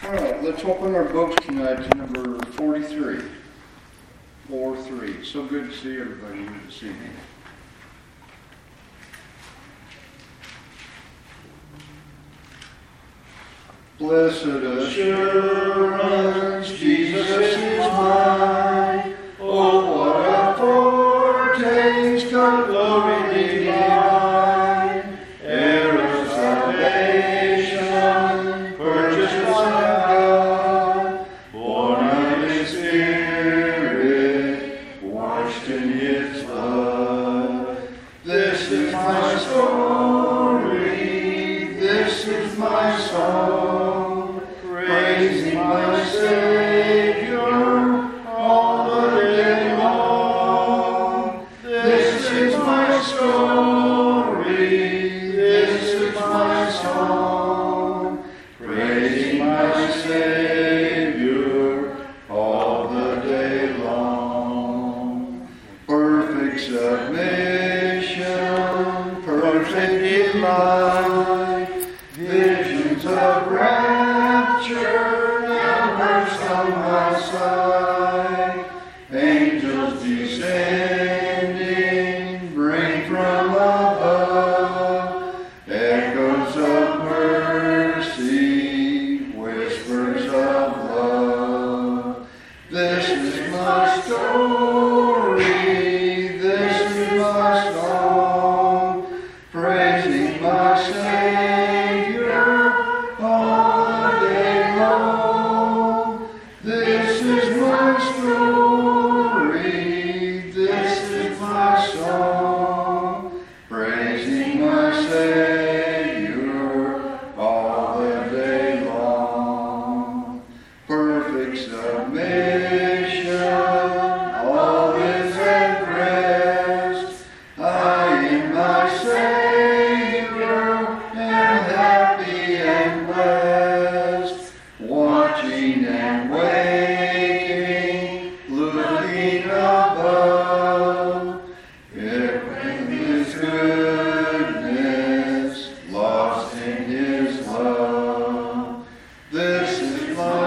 All right, let's open our books tonight to number 43. 4-3. So good to see everybody here this evening. Blessed assurance, Jesus is mine. Oh, what a foretaste of glory divine. Heir of salvation, purchased by God, born of His Spirit, washed in His blood. This is my story, this is my song, praising my Savior all the day long. This is my story, this is my song, praising my Savior all the day long. Perfect submission, perfect delight, visions of rapture now burst on my sight. Angels descending, bring from above echoes of mercy, whispers of love. This is my story, this is my song, praising my Savior all the day long. This is my story, this is my song, praising my Savior all the day long. Perfect submission, all is at rest. I in my Savior am happy and blessed, watching and waiting, looking above, echoing His goodness, lost in His love. This is my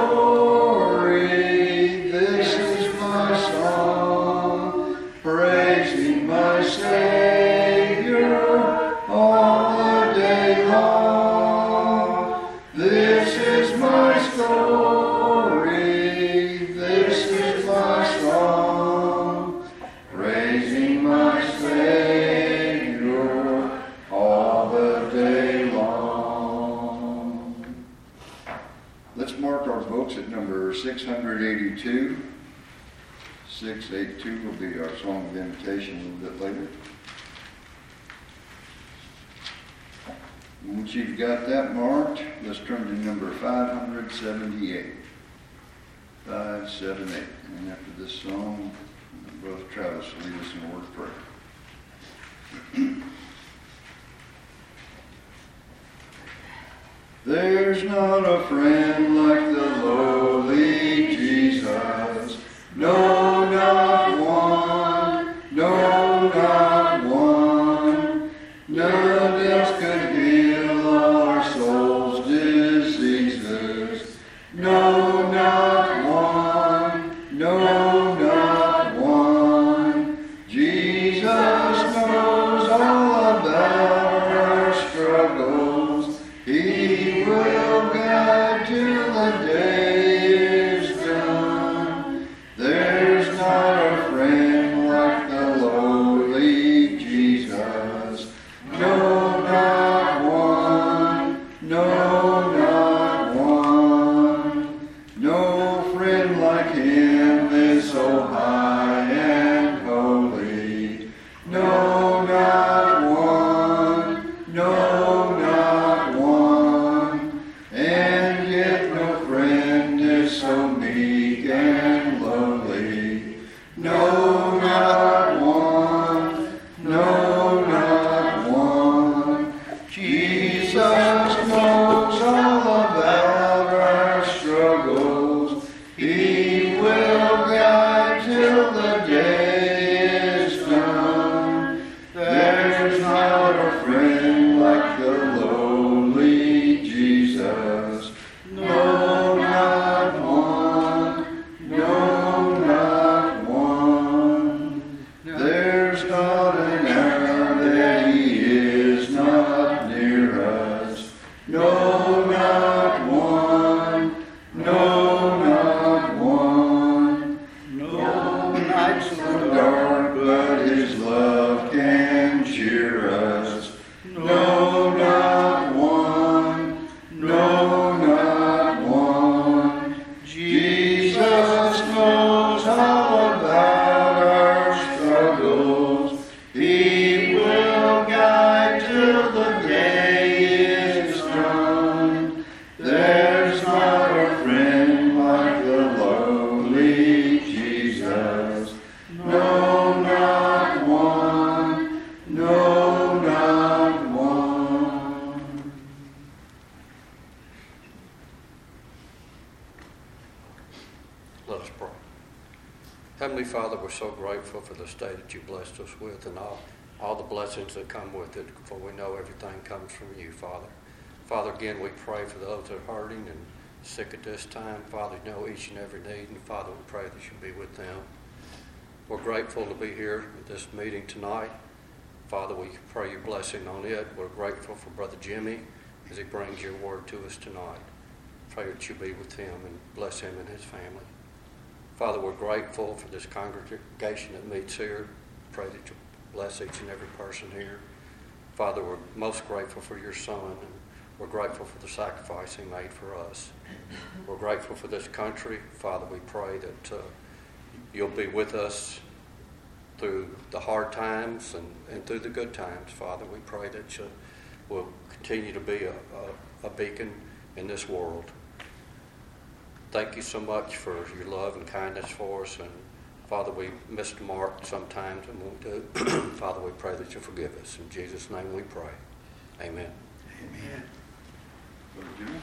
story, this is my song, praising my Savior all the day long. This is my story, this is my song, praising my Savior all the day long. Let's mark our books at number 682. 682 will be our song of invitation a little bit later. Once you've got that marked, let's turn to number 578. 578. And after this song, Brother Travis will lead us in a word of prayer. There's not a friend like the lowly Jesus. No, not one. No, not one. None else could heal our soul's diseases. No, not one. No, not one. Jesus knows all about our struggles. He will guide till the day is done. There's not a friend like the lowly Jesus. No, not one. No, not one. No friend like Him is so high and holy. No, not one. No, not one. And yet no friend is so meek and lowly. No, not one. No, not one. Jesus knows No, not one. No, not one. No nights so dark, but His love can cheer us. No, not one. No, not one. Jesus knows all about our struggles. He will guide till the day is done. There's not a friend like the lowly Jesus. No, not one. No, not one. Let us pray. Heavenly Father, we're so grateful for this day that you blessed us with and all the blessings that come with it, for we know everything comes from you, Father. Father, again, we pray for those that are hurting and sick at this time. Father, you know each and every need, and Father, we pray that you be with them. We're grateful to be here at this meeting tonight. Father, we pray your blessing on it. We're grateful for Brother Jimmy as he brings your word to us tonight. Pray that you be with him and bless him and his family. Father, we're grateful for this congregation that meets here. Pray that you bless each and every person here. Father, we're most grateful for your Son, and we're grateful for the sacrifice he made for us. We're grateful for this country. Father, we pray that you'll be with us through the hard times and through the good times. Father, we pray that you will continue to be a beacon in this world. Thank you so much for your love and kindness for us. And Father, we missed the mark sometimes, and when we do, Father, we pray that you forgive us. In Jesus' name we pray. Amen. Amen. Brother Jimmy?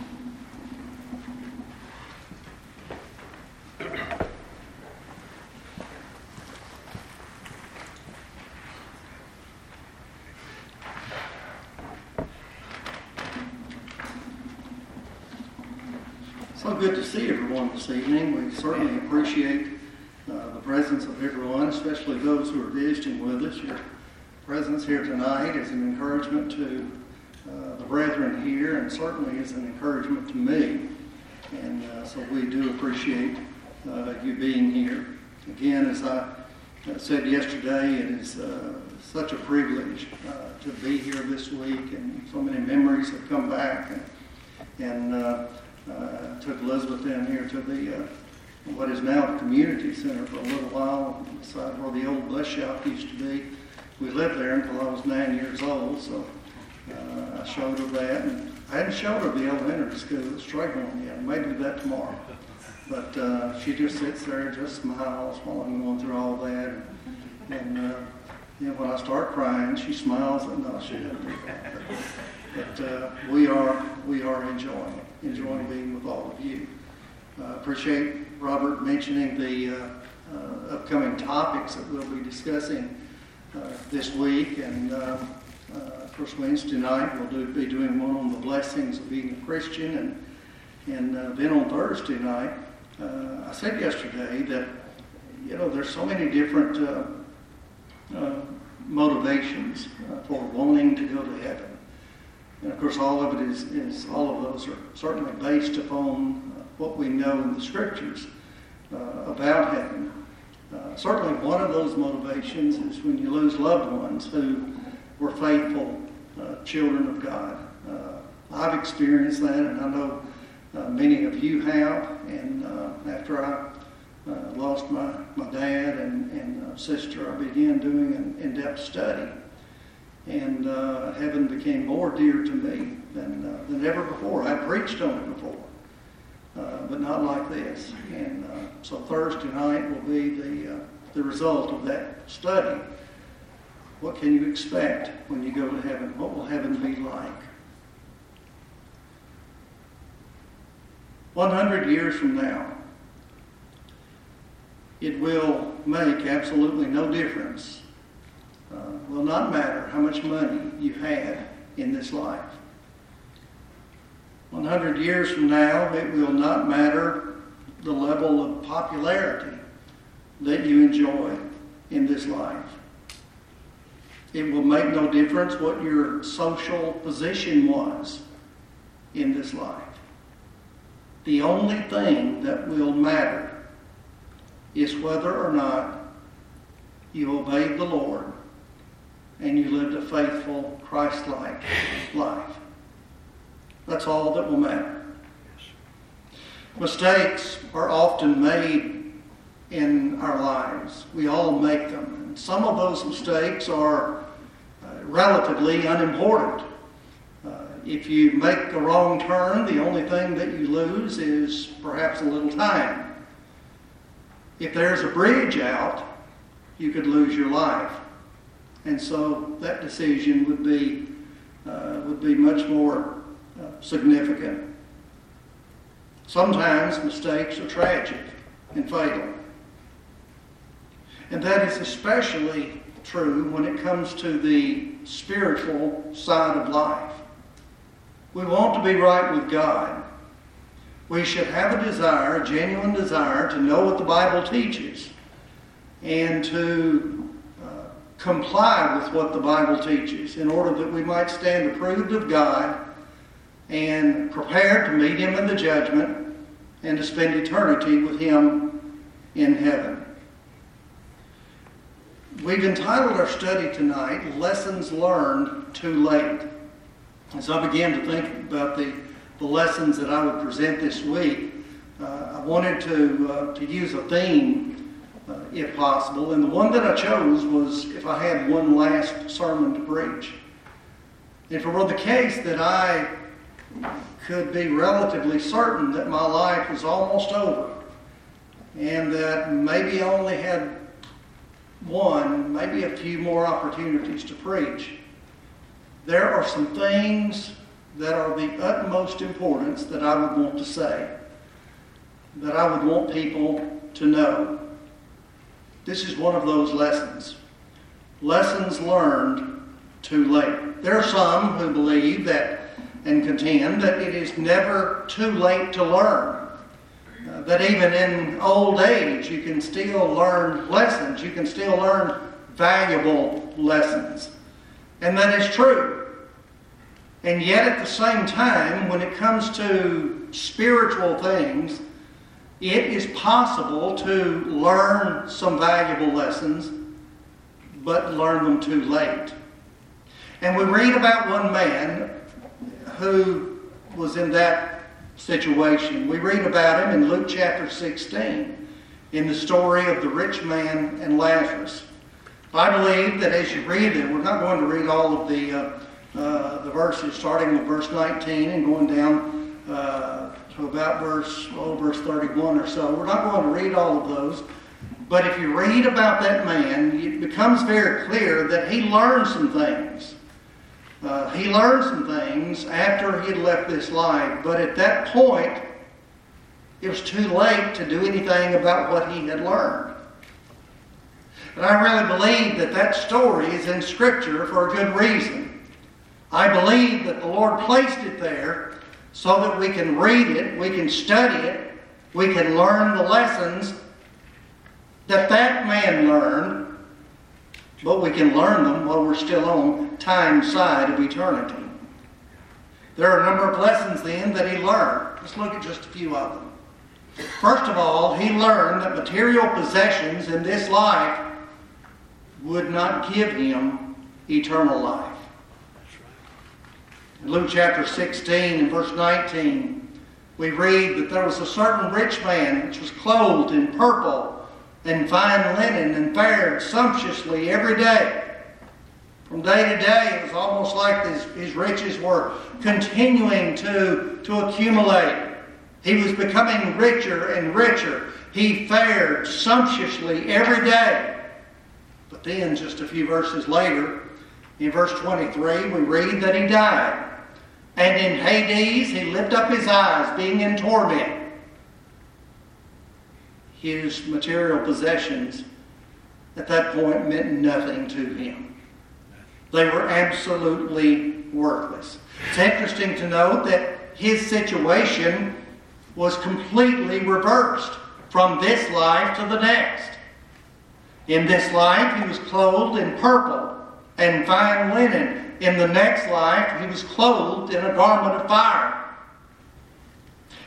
So good to see everyone this evening. We certainly appreciate the presence of everyone, especially those who are visiting with us. Your presence here tonight is an encouragement to the brethren here, and certainly is an encouragement to me. And so we do appreciate you being here. Again, as I said yesterday, it is such a privilege to be here this week, and so many memories have come back. And took Elizabeth down here to the what is now the community center for a little while, beside where the old bus shop used to be. We lived there until I was 9 years old, so I showed her that. And I hadn't showed her the elementary school at Strayhorn yet. I may do that tomorrow. But she just sits there and just smiles while I'm going through all that. And you know, when I start crying, she smiles, and no, she doesn't do that. But we are enjoying being with all of you. Appreciate Robert mentioning the upcoming topics that we'll be discussing this week. And of course, Wednesday night we'll be doing one on the blessings of being a Christian, and then on Thursday night, I said yesterday that there's so many different motivations for wanting to go to heaven. And of course, all of it is all of those are certainly based upon what we know in the Scriptures about heaven. Certainly, one of those motivations is when you lose loved ones who were faithful children of God. I've experienced that, and I know many of you have. And after I lost my dad and sister, I began doing an in-depth study. And heaven became more dear to me than ever before. I preached on it before, but not like this. And so Thursday night will be the result of that study. What can you expect when you go to heaven? What will heaven be like? 100 years from now, it will make absolutely no difference. Will not matter how much money you had in this life. 100 years from now, it will not matter the level of popularity that you enjoy in this life. It will make no difference what your social position was in this life. The only thing that will matter is whether or not you obeyed the Lord and you lived a faithful, Christ-like life. That's all that will matter. Mistakes are often made in our lives. We all make them. And some of those mistakes are relatively unimportant. If you make a wrong turn, the only thing that you lose is perhaps a little time. If there's a bridge out, you could lose your life. And so that decision would be much more significant. Sometimes mistakes are tragic and fatal. And that is especially true when it comes to the spiritual side of life. We want to be right with God. We should have a desire, a genuine desire, to know what the Bible teaches and to comply with what the Bible teaches in order that we might stand approved of God and prepared to meet Him in the judgment and to spend eternity with Him in heaven. We've entitled our study tonight, Lessons Learned Too Late. As I began to think about the lessons that I would present this week, I wanted to use a theme, if possible. And the one that I chose was if I had one last sermon to preach. If it were the case that I could be relatively certain that my life was almost over and that maybe I only had one, maybe a few more opportunities to preach, there are some things that are the utmost importance that I would want to say, that I would want people to know. This is one of those lessons. Lessons learned too late. There are some who believe that and contend that it is never too late to learn. That even in old age you can still learn lessons. You can still learn valuable lessons. And that is true. And yet at the same time, when it comes to spiritual things, it is possible to learn some valuable lessons, but learn them too late. And we read about one man who was in that situation. We read about him in Luke chapter 16, in the story of the rich man and Lazarus. I believe that as you read it, we're not going to read all of the verses, starting with verse 19 and going down to about verse 31 or so. We're not going to read all of those. But if you read about that man, it becomes very clear that he learned some things. He learned some things after he had left this life, but at that point, it was too late to do anything about what he had learned. And I really believe that that story is in Scripture for a good reason. I believe that the Lord placed it there so that we can read it, we can study it, we can learn the lessons that that man learned, but we can learn them while we're still on time's side of eternity. There are a number of lessons then that he learned. Let's look at just a few of them. First of all, he learned that material possessions in this life would not give him eternal life. In Luke chapter 16 and verse 19, we read that there was a certain rich man which was clothed in purple and fine linen and fared sumptuously every day. From day to day, it was almost like his riches were continuing to accumulate. He was becoming richer and richer. He fared sumptuously every day. But then, just a few verses later, in verse 23, we read that he died. And in Hades, he lifted up his eyes, being in torment. His material possessions at that point meant nothing to him. They were absolutely worthless. It's interesting to note that his situation was completely reversed from this life to the next. In this life, he was clothed in purple and fine linen. In the next life, he was clothed in a garment of fire.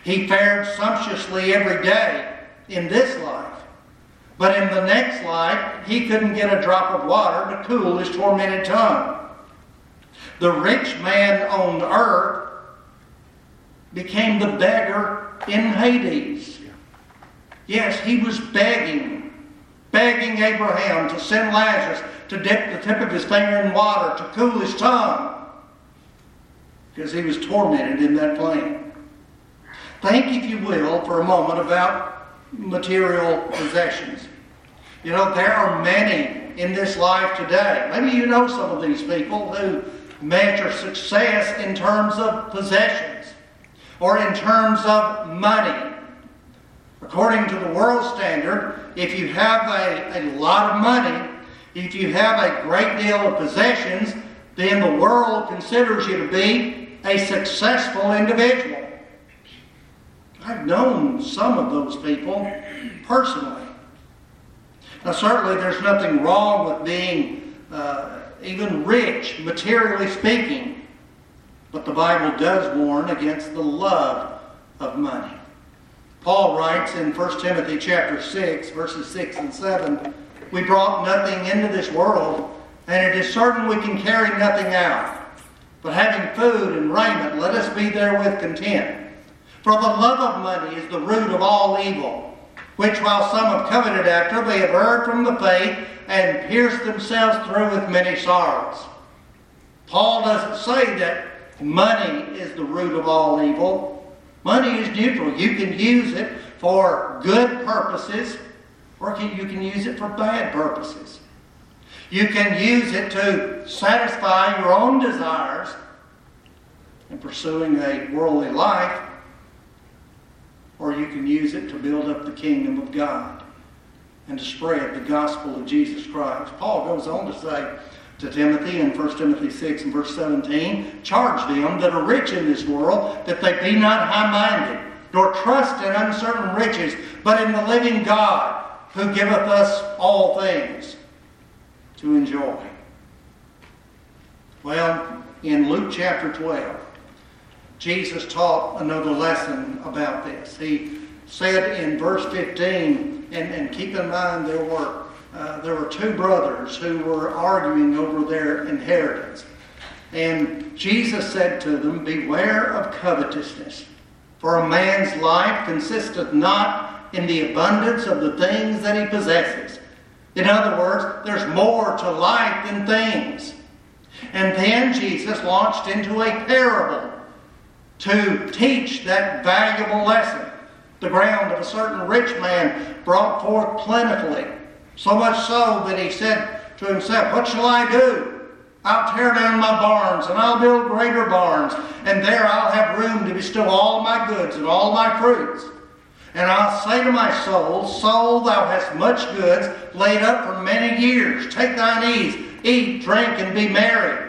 He fared sumptuously every day in this life. But in the next life, he couldn't get a drop of water to cool his tormented tongue. The rich man on earth became the beggar in Hades. Yes, he was begging Abraham to send Lazarus to dip the tip of his finger in water to cool his tongue, because he was tormented in that flame. Think, if you will, for a moment about material possessions. You know, there are many in this life today. Maybe you know some of these people who measure success in terms of possessions or in terms of money. According to the world standard, if you have a lot of money, if you have a great deal of possessions, then the world considers you to be a successful individual. I've known some of those people personally. Now, certainly there's nothing wrong with being even rich, materially speaking, but the Bible does warn against the love of money. Paul writes in 1 Timothy chapter 6, verses 6 and 7, "We brought nothing into this world, and it is certain we can carry nothing out. But having food and raiment, let us be therewith content. For the love of money is the root of all evil, which while some have coveted after, they have erred from the faith and pierced themselves through with many sorrows." Paul doesn't say that money is the root of all evil. Money is neutral. You can use it for good purposes, or you can use it for bad purposes. You can use it to satisfy your own desires in pursuing a worldly life, or you can use it to build up the kingdom of God and to spread the gospel of Jesus Christ. Paul goes on to say to Timothy in 1 Timothy 6 and verse 17, "Charge them that are rich in this world, that they be not high-minded, nor trust in uncertain riches, but in the living God, who giveth us all things to enjoy." Well, in Luke chapter 12, Jesus taught another lesson about this. He said in verse 15, and keep in mind there were two brothers who were arguing over their inheritance. And Jesus said to them, "Beware of covetousness, for a man's life consisteth not in the abundance of the things that he possesses." In other words, there's more to life than things. And then Jesus launched into a parable to teach that valuable lesson. The ground of a certain rich man brought forth plentifully, so much so that he said to himself, "What shall I do? I'll tear down my barns, and I'll build greater barns, and there I'll have room to bestow all my goods and all my fruits. And I'll say to my soul, Soul, thou hast much goods laid up for many years. Take thine ease, eat, drink, and be merry."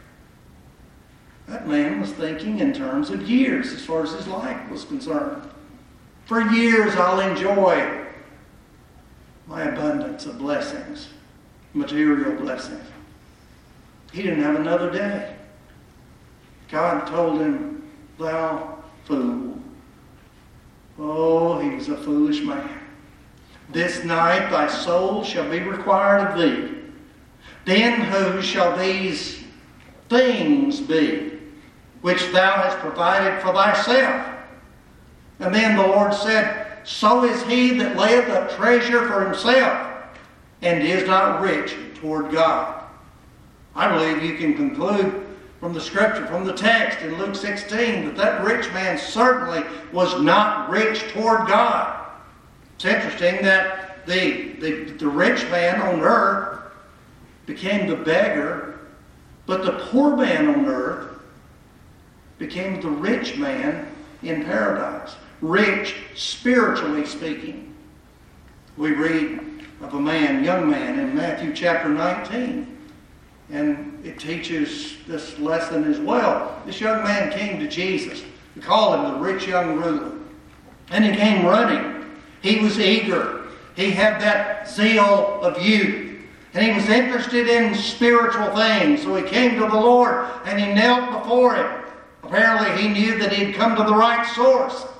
That man was thinking in terms of years as far as his life was concerned. For years I'll enjoy my abundance of blessings, material blessings. He didn't have another day. God told him, "Thou fool." Oh, he was a foolish man. "This night thy soul shall be required of thee. Then whose shall these things be which thou hast provided for thyself?" And then the Lord said, "So is he that layeth up treasure for himself, and is not rich toward God." I believe you can conclude from the scripture, from the text in Luke 16, that rich man certainly was not rich toward God. It's interesting that the rich man on earth became the beggar, but the poor man on earth became the rich man in paradise. Rich, spiritually speaking. We read of a young man in Matthew chapter 19. And it teaches this lesson as well. This young man came to Jesus. We call him the rich young ruler. And he came running. He was eager. He had that zeal of youth. And he was interested in spiritual things. So he came to the Lord and he knelt before him. Apparently he knew that he had come to the right source.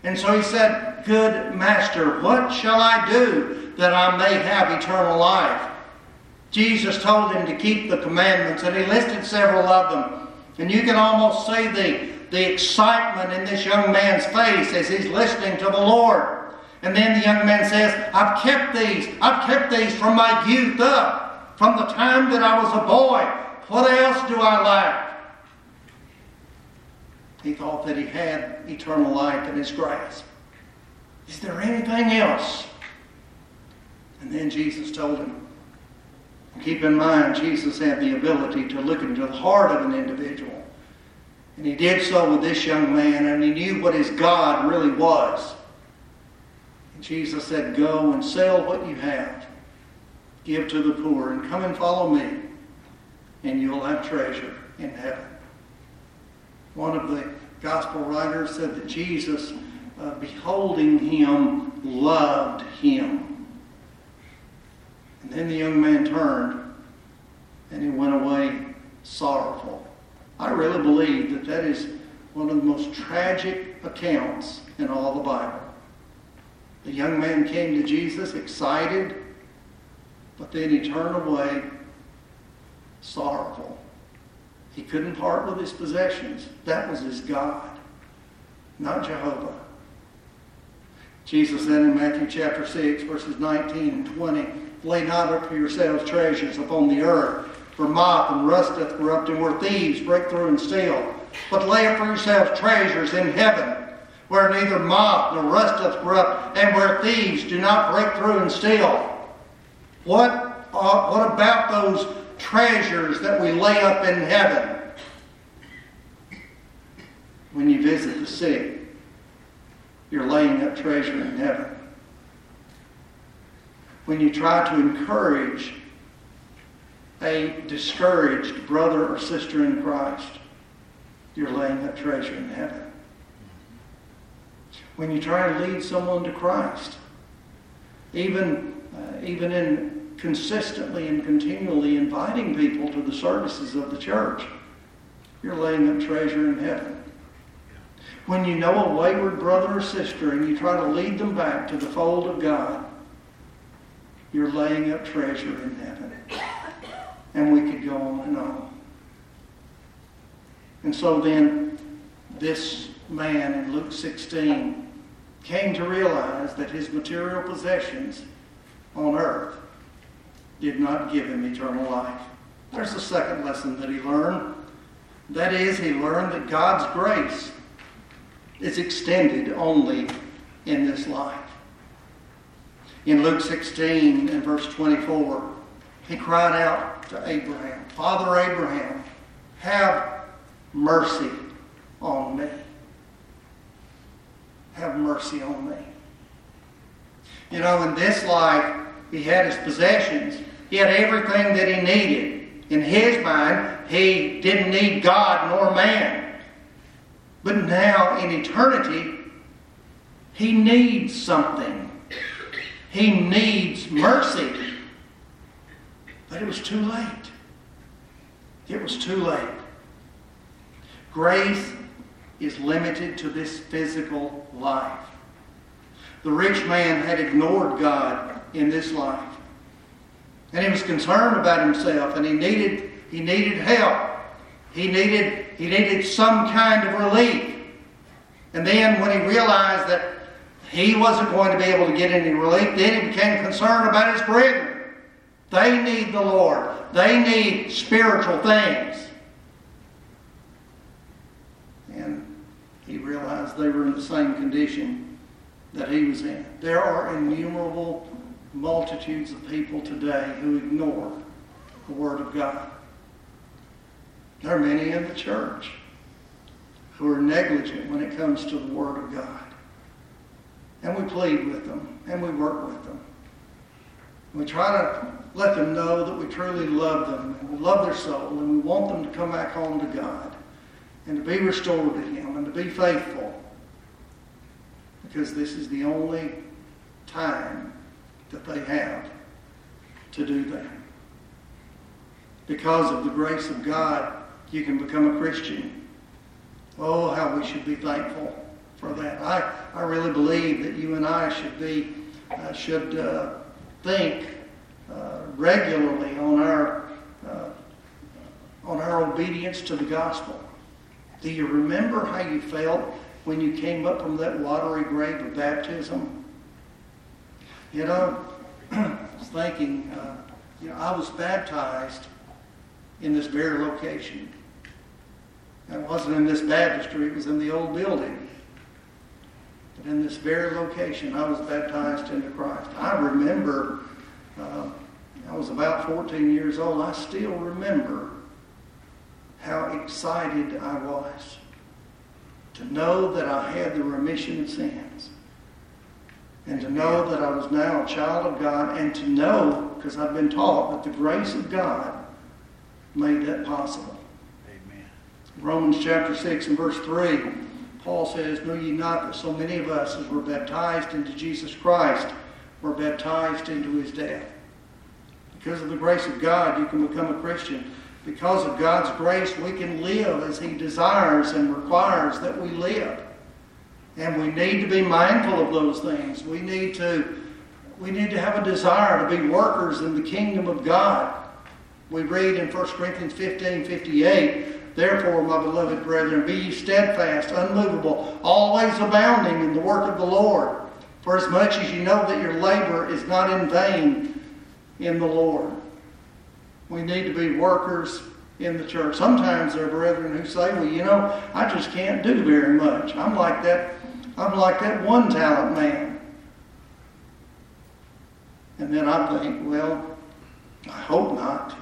And so he said, "Good master, what shall I do that I may have eternal life?" Jesus told him to keep the commandments, and he listed several of them. And you can almost see the excitement in this young man's face as he's listening to the Lord. And then the young man says, I've kept these from my youth up, from the time that I was a boy. What else do I lack? He thought that he had eternal life in his grasp. Is there anything else? And then Jesus told him. Keep in mind, Jesus had the ability to look into the heart of an individual. And he did so with this young man, and he knew what his God really was. And Jesus said, "Go and sell what you have. Give to the poor, and come and follow me, and you'll have treasure in heaven." One of the gospel writers said that Jesus, beholding him, loved him. And then the young man turned and he went away sorrowful. I really believe that is one of the most tragic accounts in all the Bible. The young man came to Jesus excited, but then he turned away sorrowful. He couldn't part with his possessions. That was his God, not Jehovah. Jesus said in Matthew chapter 6, verses 19 and 20, "Lay not up for yourselves treasures upon the earth, for moth and rust doth corrupt, and where thieves break through and steal. But lay up for yourselves treasures in heaven, where neither moth nor rust doth corrupt, and where thieves do not break through and steal." What about those treasures that we lay up in heaven? When you visit the sick, you're laying up treasure in heaven. When you try to encourage a discouraged brother or sister in Christ, you're laying up treasure in heaven. When you try to lead someone to Christ, even in consistently and continually inviting people to the services of the church, you're laying up treasure in heaven. When you know a wayward brother or sister and you try to lead them back to the fold of God, you're laying up treasure in heaven. And we could go on and on. And so then, this man in Luke 16 came to realize that his material possessions on earth did not give him eternal life. There's the second lesson that he learned. That is, he learned that God's grace is extended only in this life. In Luke 16 and verse 24, he cried out to Abraham, "Father Abraham, have mercy on me. Have mercy on me." You know, in this life, he had his possessions. He had everything that he needed. In his mind, he didn't need God nor man. But now, in eternity, he needs something. He needs mercy. But it was too late. It was too late. Grace is limited to this physical life. The rich man had ignored God in this life. And he was concerned about himself, and he needed help. He needed some kind of relief. And then when he realized that he wasn't going to be able to get any relief, then he became concerned about his brethren. They need the Lord. They need spiritual things. And he realized they were in the same condition that he was in. There are innumerable multitudes of people today who ignore the Word of God. There are many in the church who are negligent when it comes to the Word of God. And we plead with them, and we work with them. We try to let them know that we truly love them, and we love their soul, and we want them to come back home to God, and to be restored to Him, and to be faithful. Because this is the only time that they have to do that. Because of the grace of God, you can become a Christian. Oh, how we should be thankful for that. I really believe that you and I should think regularly on our obedience to the gospel. Do you remember how you felt when you came up from that watery grave of baptism? You know, I was thinking, I was baptized in this very location. It wasn't in this baptistry, it was in the old building. But in this very location, I was baptized into Christ. I remember, I was about 14 years old. I still remember how excited I was to know that I had the remission of sins, and to know that I was now a child of God, and to know, because I've been taught, that the grace of God made that possible. Amen. Romans chapter 6 and verse 3, Paul says, "Know ye not that so many of us as were baptized into Jesus Christ were baptized into his death?" Because of the grace of God, you can become a Christian. Because of God's grace, we can live as he desires and requires that we live. And we need to be mindful of those things. We need to have a desire to be workers in the kingdom of God. We read in 1 Corinthians 15:58, "Therefore, my beloved brethren, be ye steadfast, unmovable, always abounding in the work of the Lord, for as much as you know that your labor is not in vain in the Lord." We need to be workers in the church. Sometimes there are brethren who say, "Well, I just can't do very much. I'm like that one talent man." And then I think, well, I hope not.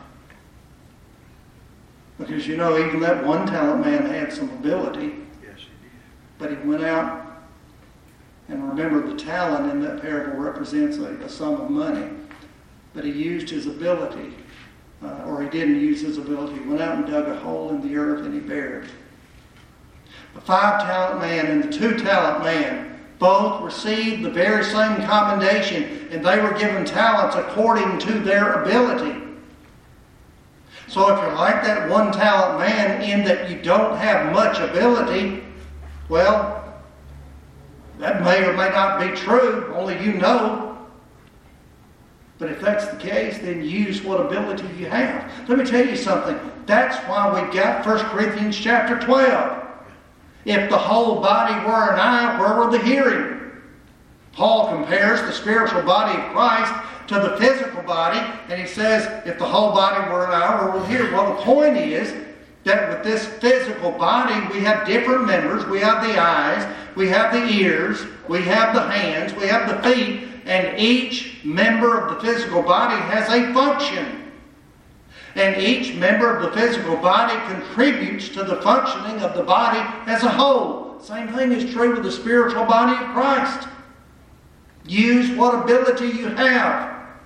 Because even that one talent man had some ability. Yes, he did. But he went out, and remember, the talent in that parable represents a sum of money. But he used his ability, or he didn't use his ability. He went out and dug a hole in the earth and he buried. The 5-talent man and the 2-talent man both received the very same commendation, and they were given talents according to their ability. So if you're like that 1-talent man in that you don't have much ability, well, that may or may not be true, only you know. But if that's the case, then use what ability you have. Let me tell you something. That's why we got 1 Corinthians chapter 12. If the whole body were an eye, where were the hearing? Paul compares the spiritual body of Christ to the physical body, and he says, if the whole body were an eye, where were the hearing? Well, the point is that with this physical body, we have different members. We have the eyes, we have the ears, we have the hands, we have the feet, and each member of the physical body has a function. And each member of the physical body contributes to the functioning of the body as a whole. Same thing is true with the spiritual body of Christ. Use what ability you have.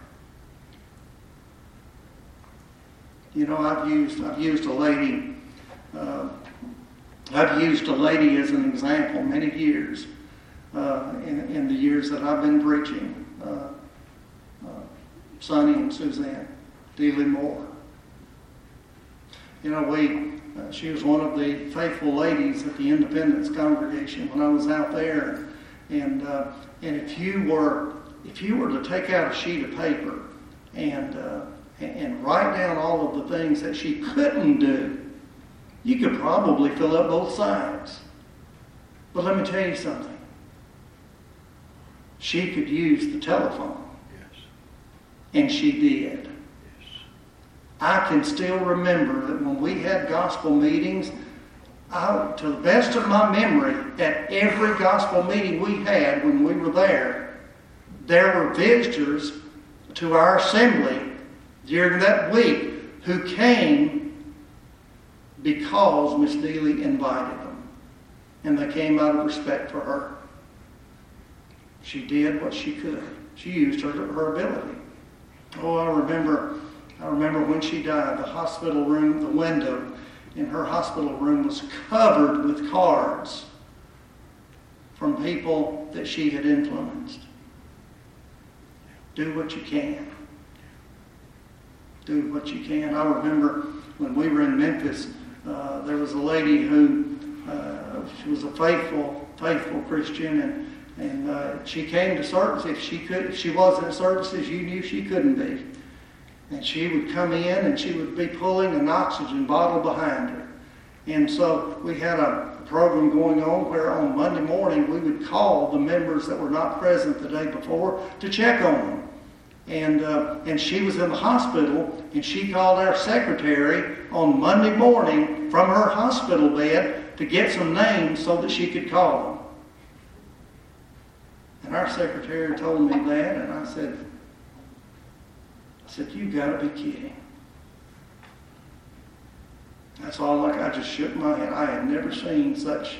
I've used a lady. I've used a lady as an example many years in the years that I've been preaching. Sonny and Suzanne Dealey Moore. She was one of the faithful ladies at the Independence congregation when I was out there. And if you were to take out a sheet of paper and write down all of the things that she couldn't do, you could probably fill up both sides. But let me tell you something. She could use the telephone. Yes. And she did. Yes. I can still remember that when we had gospel meetings, to the best of my memory, at every gospel meeting we had when we were there were visitors to our assembly during that week who came because Miss Dealey invited them. And they came out of respect for her. She did what she could. She used her ability. Oh, I remember when she died, the hospital room, the window in her hospital room was covered with cards from people that she had influenced. Do what you can. Do what you can. I remember when we were in Memphis, there was a lady who she was a faithful Christian, and she came to service. If she wasn't at services, you knew she couldn't be. And she would come in and she would be pulling an oxygen bottle behind her. And so we had a program going on where on Monday morning we would call the members that were not present the day before to check on them. And she was in the hospital, and she called our secretary on Monday morning from her hospital bed to get some names so that she could call them. And our secretary told me that, and I said, "You got to be kidding." That's all. I just shook my head. I had never seen such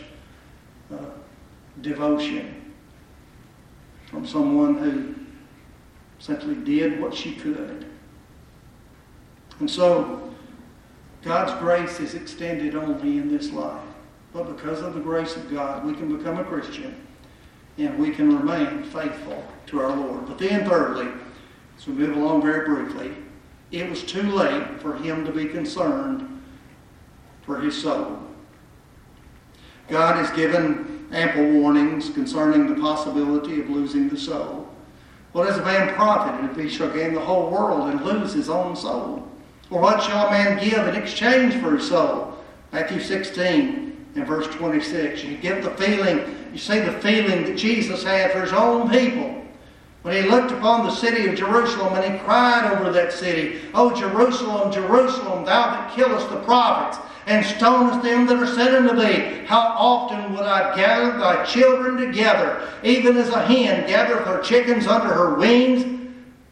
devotion from someone who simply did what she could. And so, God's grace is extended only in this life. But because of the grace of God, we can become a Christian and we can remain faithful to our Lord. But then thirdly, as we move along very briefly, it was too late for him to be concerned for his soul. God has given ample warnings concerning the possibility of losing the soul. What is a man profited if he shall gain the whole world and lose his own soul? Or what shall a man give in exchange for his soul? Matthew 16 and verse 26. You get the feeling, you see the feeling that Jesus had for his own people when he looked upon the city of Jerusalem and he cried over that city, "O Jerusalem, Jerusalem, thou that killest the prophets and stonest them that are sent unto thee, how often would I gather thy children together, even as a hen gathereth her chickens under her wings,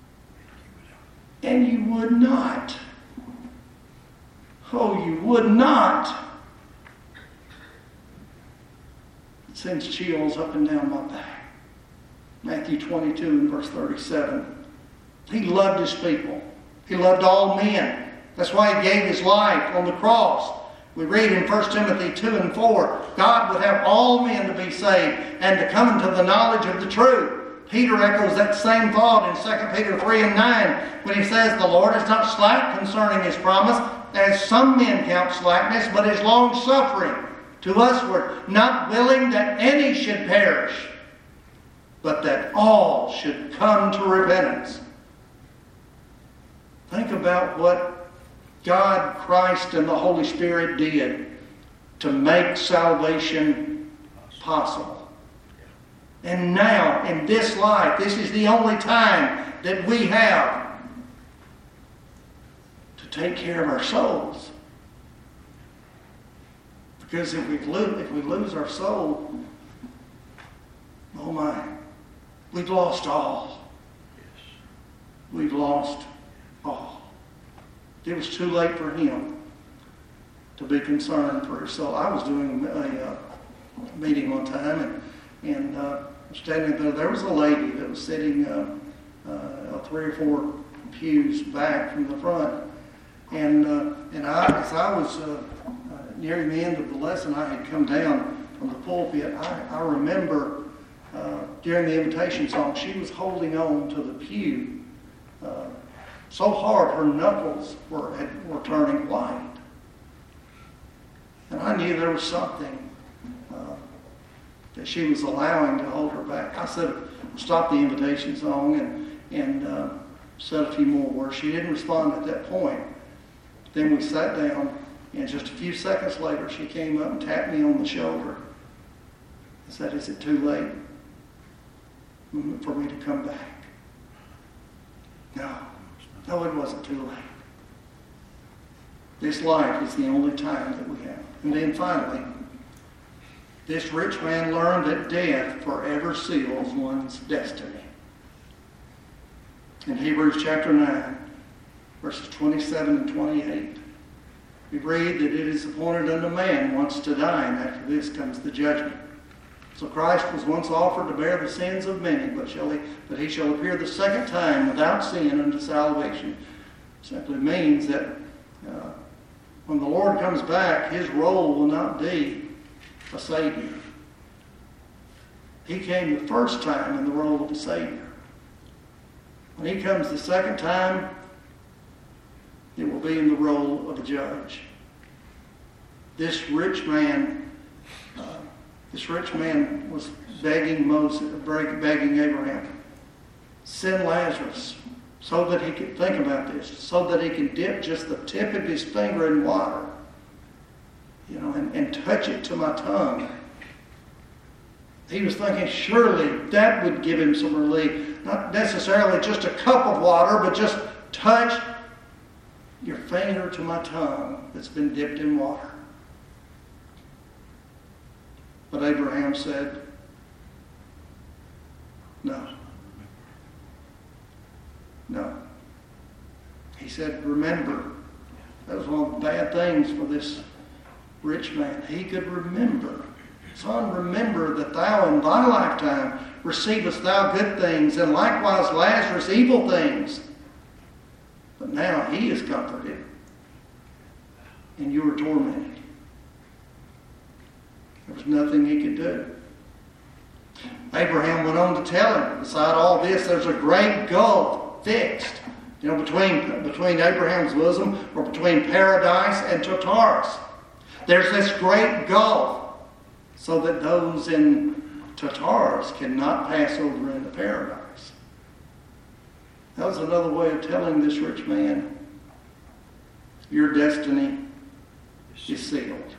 and you would not." Oh, you would not. It sends chills up and down my back. Matthew 22 and verse 37. He loved his people. He loved all men. That's why he gave his life on the cross. We read in 1 Timothy 2 and 4, God would have all men to be saved and to come into the knowledge of the truth. Peter echoes that same thought in 2 Peter 3 and 9 when he says, "The Lord is not slack concerning his promise, as some men count slackness, but is long-suffering to usward, not willing that any should perish, but that all should come to repentance." Think about what God, Christ, and the Holy Spirit did to make salvation possible. And now, in this life, this is the only time that we have to take care of our souls. Because if we lose our soul, oh my, we've lost all. We've lost all. It was too late for him to be concerned for his soul. I was doing a meeting one time, and standing there, there was a lady that was sitting 3 or 4 pews back from the front, and as I was nearing the end of the lesson, I had come down from the pulpit. I remember during the invitation song, she was holding on to the pew so hard her knuckles were turning white. And I knew there was something that she was allowing to hold her back. I said, stop the invitation song and said a few more words. She didn't respond at that point. Then we sat down, and just a few seconds later, she came up and tapped me on the shoulder and said, "Is it too late for me to come back?" No, it wasn't too late. This life is the only time that we have. And then finally, this rich man learned that death forever seals one's destiny. In Hebrews chapter 9, verses 27 and 28, we read that it is appointed unto man once to die, and after this comes the judgment. So Christ was once offered to bear the sins of many, but he shall appear the second time without sin unto salvation. Simply means that when the Lord comes back, his role will not be a Savior. He came the first time in the role of a Savior. When he comes the second time, it will be in the role of a judge. This rich man This rich man was begging Abraham, send Lazarus so that he could think about this, so that he can dip just the tip of his finger in water, and touch it to my tongue. He was thinking surely that would give him some relief. Not necessarily just a cup of water, but just touch your finger to my tongue that's been dipped in water. But Abraham said, no. No. He said, remember. That was one of the bad things for this rich man. He could remember. Son, remember that thou in thy lifetime receivest thou good things, and likewise Lazarus evil things. But now he is comforted, and you are tormented. There was nothing he could do. Abraham went on to tell him, beside all this, there's a great gulf fixed, between Abraham's bosom, or between paradise and Tartarus. There's this great gulf, so that those in Tartarus cannot pass over into paradise. That was another way of telling this rich man, your destiny is sealed.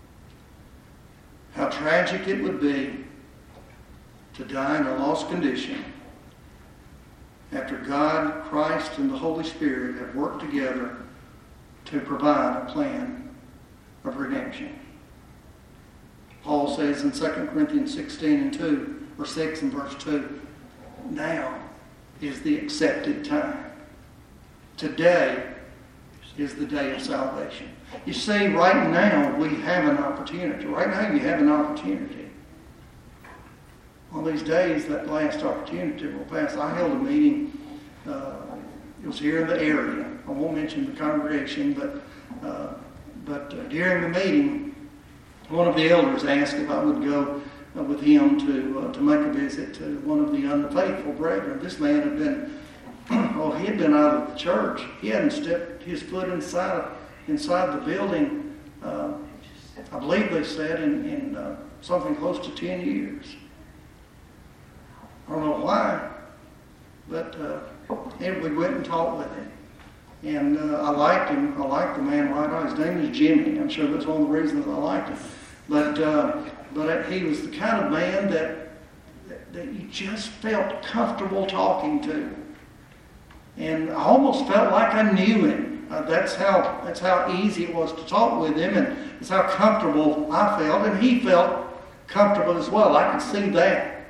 How tragic it would be to die in a lost condition after God, Christ, and the Holy Spirit have worked together to provide a plan of redemption. Paul says in 2 Corinthians 6 and verse 2, now is the accepted time. Today is the day of salvation. You see, right now we have an opportunity. Right now you have an opportunity. One of these days that last opportunity will pass. I held a meeting. It was here in the area. I won't mention the congregation, but during the meeting, one of the elders asked if I would go with him to make a visit to one of the unfaithful brethren. This man had been, he had been out of the church. He hadn't stepped his foot inside the building, I believe they said, in something close to 10 years. I don't know why, but we went and talked with him. And I liked him. I liked the man right now. His name is Jimmy. I'm sure that's one of the reasons I liked him. But he was the kind of man that you just felt comfortable talking to. And I almost felt like I knew him. That's how easy it was to talk with him, and it's how comfortable I felt, and he felt comfortable as well. I could see that.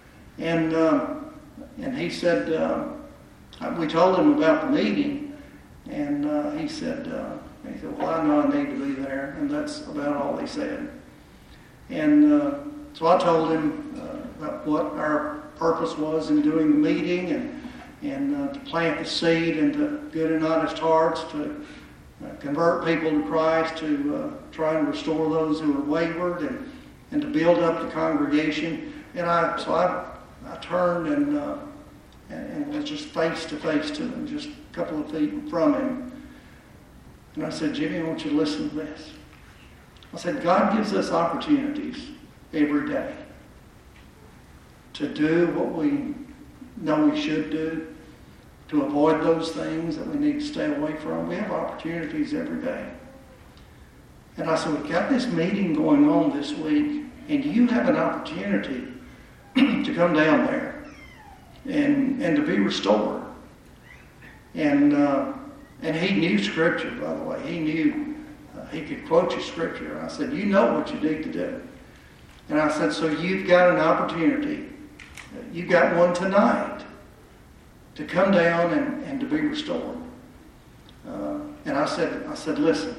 And he said, we told him about the meeting. And he said, well, I know I need to be there. And that's about all he said. And so I told him about what our purpose was in doing the meeting, and to plant the seed into good and honest hearts, to convert people to Christ, to try and restore those who are wayward, and to build up the congregation. And I turned and was just face to face to him, just a couple of feet from him. And I said, Jimmy, I want you to listen to this. I said, God gives us opportunities every day to do what we know we should do, to avoid those things that we need to stay away from. We have opportunities every day. And I said, we've got this meeting going on this week, and you have an opportunity to come down there and to be restored. And he knew Scripture, by the way. He knew, he could quote you Scripture. And I said, you know what you need to do. And I said, so you've got an opportunity. You've got one tonight to come down and to be restored. And I said, listen.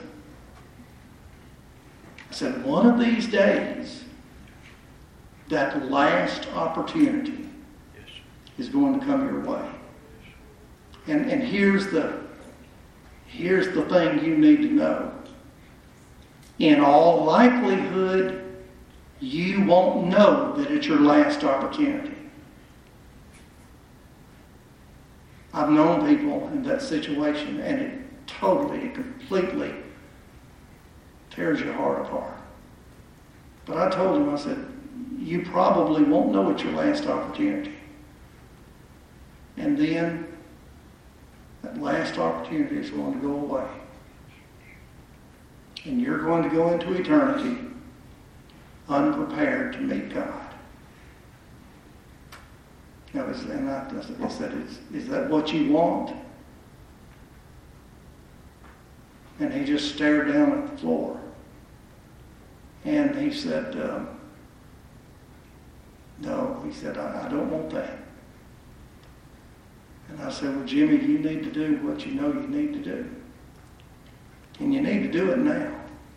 I said, one of these days, that last opportunity is going to come your way. And here's the thing you need to know. In all likelihood, you won't know that it's your last opportunity. I've known people in that situation, and it completely tears your heart apart. But I told him, I said, you probably won't know it's your last opportunity. And then that last opportunity is going to go away. And you're going to go into eternity unprepared to meet God. Now, is that what you want? And he just stared down at the floor. And he said, no, he said, I don't want that. And I said, well, Jimmy, you need to do what you know you need to do. And you need to do it now.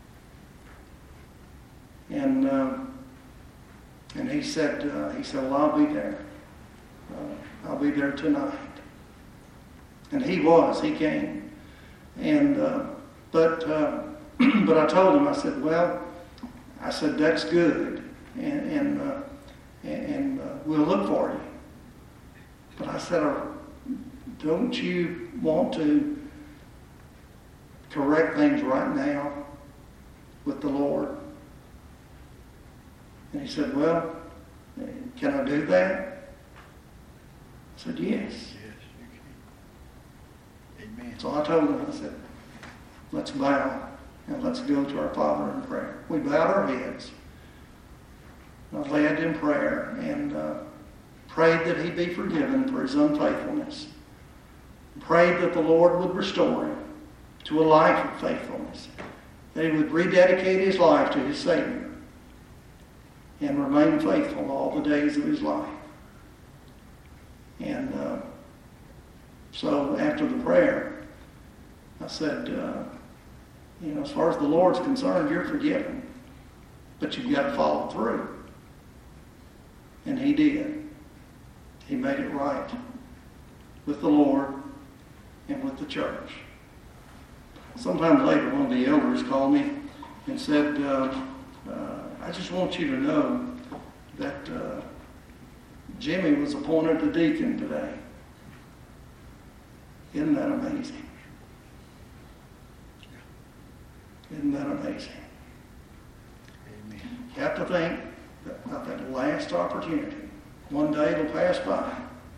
And he said, well, I'll be there. I'll be there tonight. And he came. And, but I told him, I said, that's good. And we'll look for you. But I said, don't you want to correct things right now with the Lord? And he said, well, can I do that? I said, yes. Yes, you can. Amen. So I told him, I said, let's bow and let's go to our Father in prayer. We bowed our heads. I led in prayer and prayed that he be forgiven for his unfaithfulness. Prayed that the Lord would restore him to a life of faithfulness. That he would rededicate his life to his Savior and remain faithful all the days of his life. And so after the prayer, I said, as far as the Lord's concerned, you're forgiven. But you've got to follow through. And he did. He made it right with the Lord and with the church. Sometime later, one of the elders called me and said, I just want you to know that Jimmy was appointed a deacon today. Isn't that amazing? Isn't that amazing? Amen. You have to think about that last opportunity. One day it'll pass by.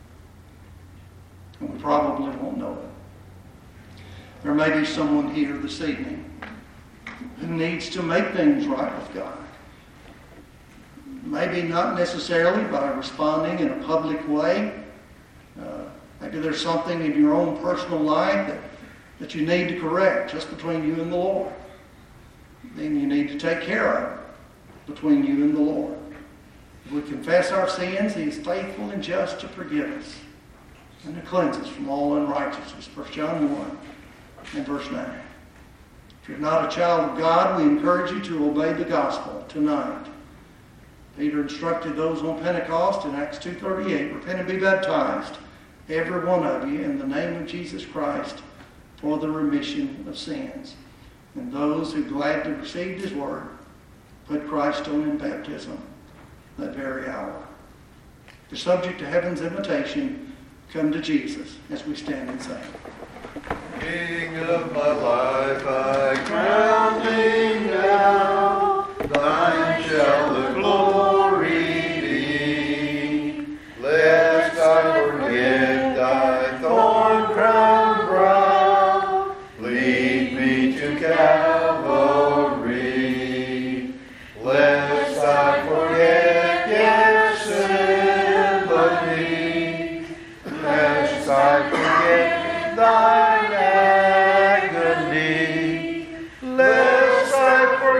And we probably won't know it. There may be someone here this evening who needs to make things right with God. Maybe not necessarily by responding in a public way. Maybe there's something in your own personal life that you need to correct just between you and the Lord. Then you need to take care of it between you and the Lord. If we confess our sins, he is faithful and just to forgive us and to cleanse us from all unrighteousness. 1 John 1 and verse 9. If you're not a child of God, we encourage you to obey the gospel tonight. Peter instructed those on Pentecost in Acts 2:38, repent and be baptized, every one of you, in the name of Jesus Christ for the remission of sins. And those who gladly received his word put Christ on in baptism that very hour. If you're subject to heaven's invitation, come to Jesus as we stand and sing. King of my life, I crown thee now. Thine shall the glory be. Lest I forget thy thorn crown brow, lead me to Calvary. Lest I forget Gethsemane, lest I forget thine agony, lest I forget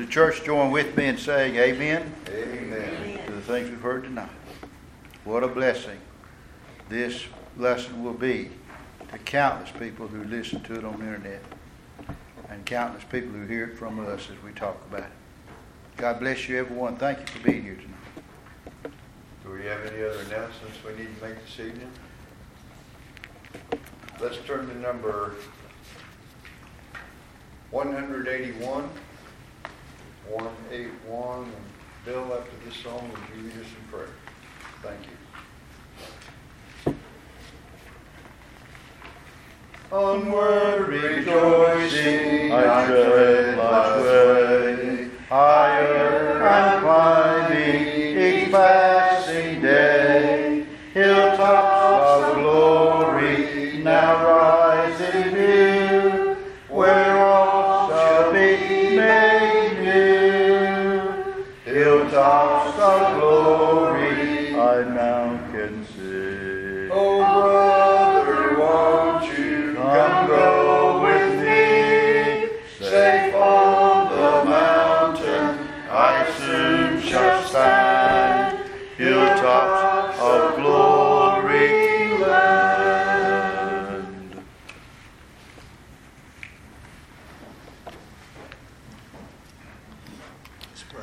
church join with me in saying amen? Amen. To the things we've heard tonight. What a blessing this lesson will be to countless people who listen to it on the internet and countless people who hear it from us as we talk about it. God bless you, everyone. Thank you for being here tonight. Do we have any other announcements we need to make this evening? Let's turn to number 181. 181. And Bill, after this song, would you lead us in prayer? Thank you. Onward rejoicing, I tread life's way, higher and climbing each passing day. Hilltops of glory now rise in view, where all shall be made new. Hilltops of glory I now can see. Oh, brother, won't you come go with me? Safe on the mountain I soon shall stand. Hilltops of glory land. Let's pray.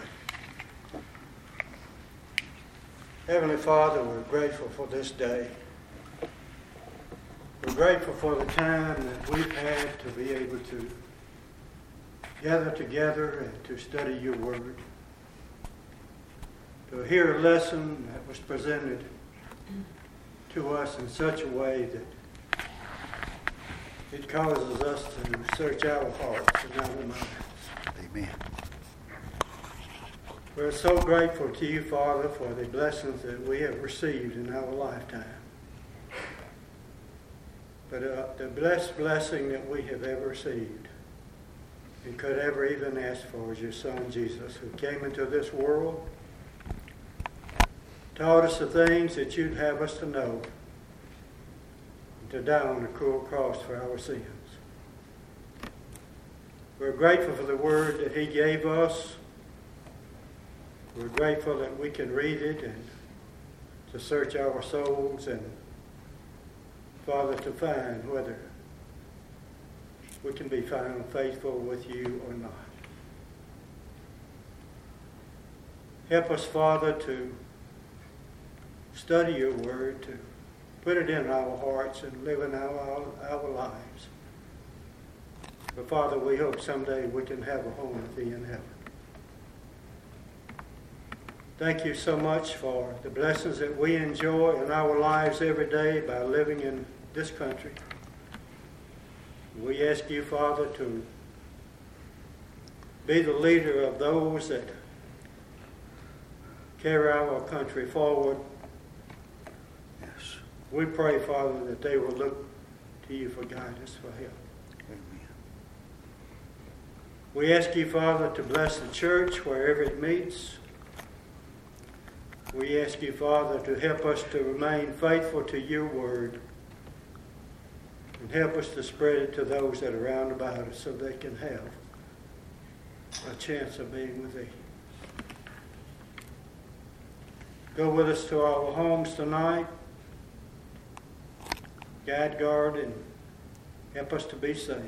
Heavenly Father, we're grateful for this day. We're grateful for the time that we've had to be able to gather together and to study your word. To hear a lesson that was presented to us in such a way that it causes us to search our hearts and our minds. Amen. We're so grateful to you, Father, for the blessings that we have received in our lifetime. But the blessing that we have ever received and could ever even ask for is your Son, Jesus, who came into this world, taught us the things that you'd have us to know, and to die on the cruel cross for our sins. We're grateful for the word that he gave us. We're grateful that we can read it and to search our souls and, Father, to find whether we can be found faithful with you or not. Help us, Father, to study your word, to put it in our hearts and live in our lives. But Father, we hope someday we can have a home with thee in heaven. Thank you so much for the blessings that we enjoy in our lives every day by living in this country. We ask you, Father, to be the leader of those that carry our country forward. Yes. We pray, Father, that they will look to you for guidance, for help. Amen. We ask you, Father, to bless the church wherever it meets. We ask you, Father, to help us to remain faithful to your word and help us to spread it to those that are round about us so they can have a chance of being with thee. Go with us to our homes tonight. Guide, guard, and help us to be safe.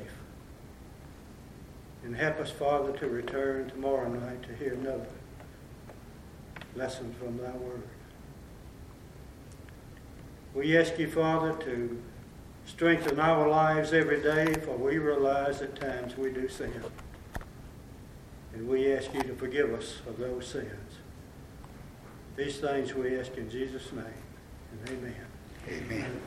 And help us, Father, to return tomorrow night to hear another lesson from thy word. We ask you, Father, to strengthen our lives every day, for we realize at times we do sin. And we ask you to forgive us of those sins. These things we ask in Jesus' name. And amen. Amen.